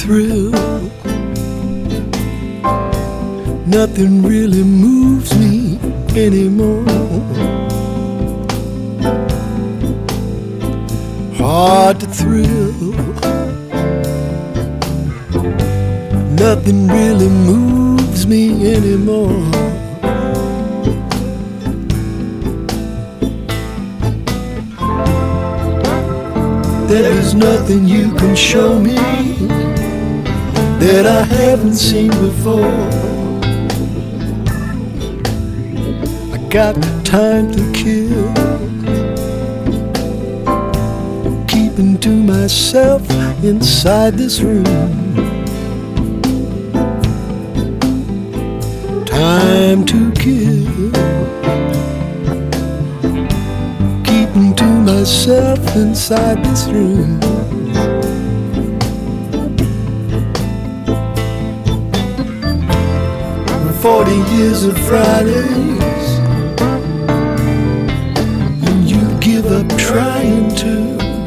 thrill. Nothing really moves me anymore. Hard to thrill. Nothing really moves me anymore. There is nothing you can show me that I haven't seen before. I got time to kill, keeping to myself inside this room. Time to kill, keeping to myself inside this room. 40 years of Fridays, and you give up trying to.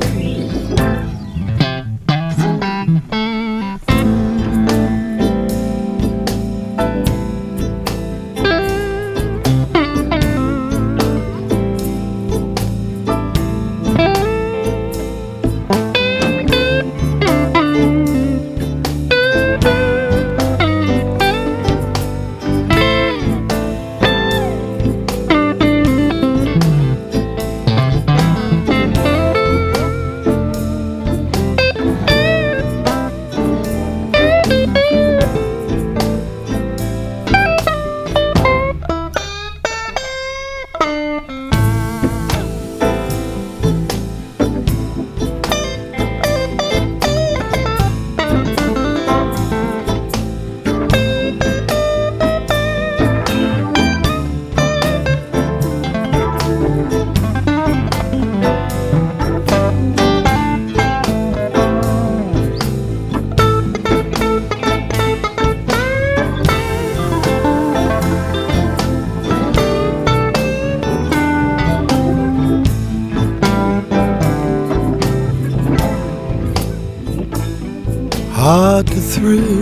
Hard to thrill.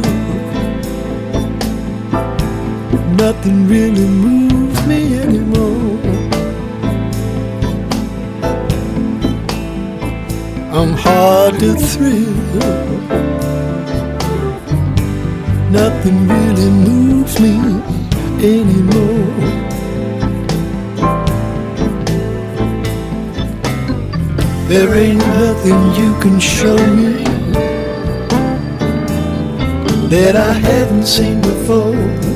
Nothing really moves me anymore. I'm hard to thrill. Nothing really moves me anymore. There ain't nothing you can show me that I haven't seen before.